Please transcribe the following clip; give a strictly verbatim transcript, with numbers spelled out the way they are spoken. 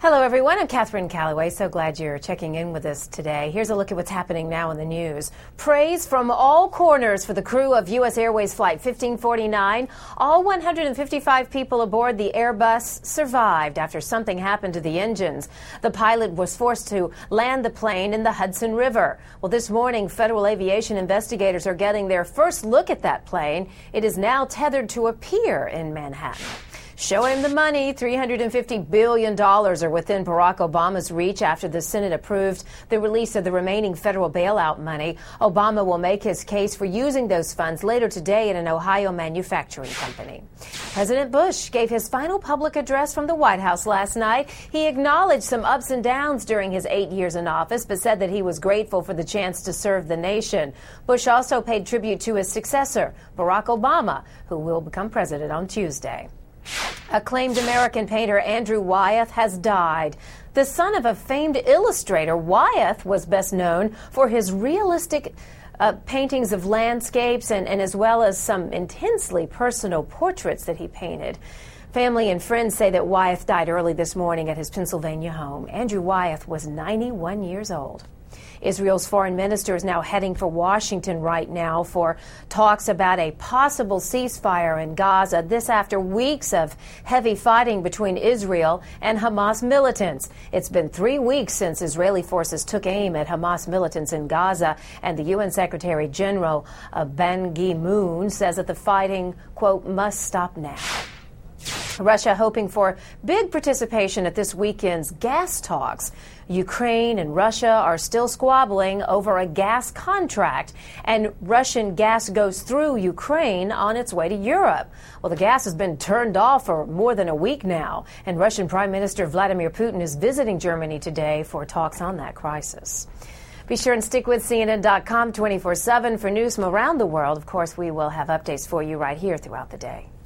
Hello, everyone. I'm Catherine Calloway. So glad you're checking in with us today. Here's a look at what's happening now in the news. Praise from all corners for the crew of U S Airways Flight fifteen forty-nine. All one hundred fifty-five people aboard the Airbus survived after something happened to the engines. The pilot was forced to land the plane in the Hudson River. Well, this morning, federal aviation investigators are getting their first look at that plane. It is now tethered to a pier in Manhattan. Show him the money. three hundred fifty billion dollars are within Barack Obama's reach after the Senate approved the release of the remaining federal bailout money. Obama will make his case for using those funds later today at an Ohio manufacturing company. President Bush gave his final public address from the White House last night. He acknowledged some ups and downs during his eight years in office, but said that he was grateful for the chance to serve the nation. Bush also paid tribute to his successor, Barack Obama, who will become president on Tuesday. Acclaimed American painter Andrew Wyeth has died. The son of a famed illustrator, Wyeth was best known for his realistic uh, paintings of landscapes and, and as well as some intensely personal portraits that he painted. Family and friends say that Wyeth died early this morning at his Pennsylvania home. Andrew Wyeth was ninety-one years old. Israel's foreign minister is now heading for Washington right now for talks about a possible ceasefire in Gaza. This after weeks of heavy fighting between Israel and Hamas militants. It's been three weeks since Israeli forces took aim at Hamas militants in Gaza, and the U N Secretary General uh, Ban Ki-moon says that the fighting, quote, must stop now. Russia hoping for big participation at this weekend's gas talks. Ukraine and Russia are still squabbling over a gas contract, and Russian gas goes through Ukraine on its way to Europe. Well, the gas has been turned off for more than a week now, and Russian Prime Minister Vladimir Putin is visiting Germany today for talks on that crisis. Be sure and stick with C N N dot com twenty-four seven for news from around the world. Of course, we will have updates for you right here throughout the day.